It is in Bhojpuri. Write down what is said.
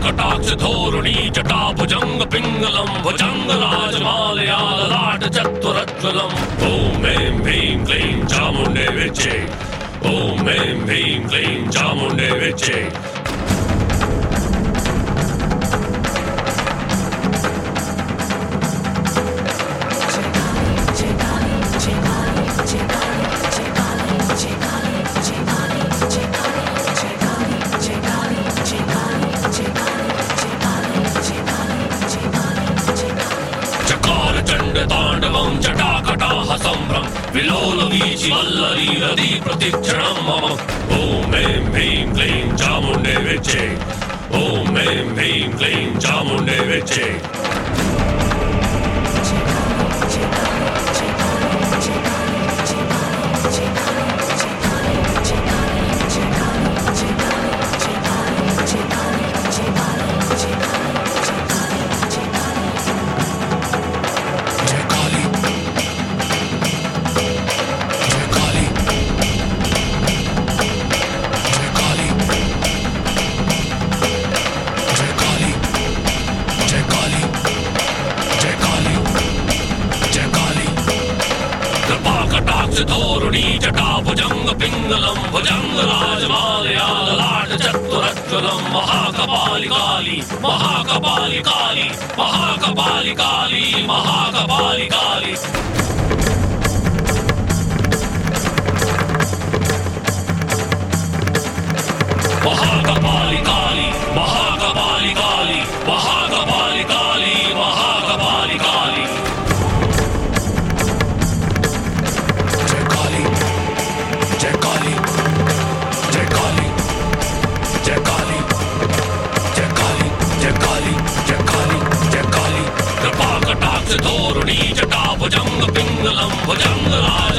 कटाक्ष धोरुणी जटा भुजंग पिंगलम भुजंग राजमालयाल लाट चतुरज्वलम ओम ऐं ह्रीं क्लीं चामुंडे विचे ओम ऐं ह्रीं क्लीं चामुंडे विचे तांडवं जटाकटाह संभ्रम विलोल वीचि वल्लरी रदी प्रतिक्षणं मम ओम ऐं ह्रीं क्लीं चामुंडे विचे ओम ऐं ह्रीं क्लीं चामुंडे विचे धोरुणी जटा भुजंग पिंगलम भुजंग राजमालयाल लाट चतुरज्वलम महाकपाली काली महाकपाली काली महाकपाली काली महाकपाली काली महाकपाली काली महाकपाली काली महाकपाली काली महाकपाली काली धोरुणी जटा भुजंग पिंगलम भुजंग राज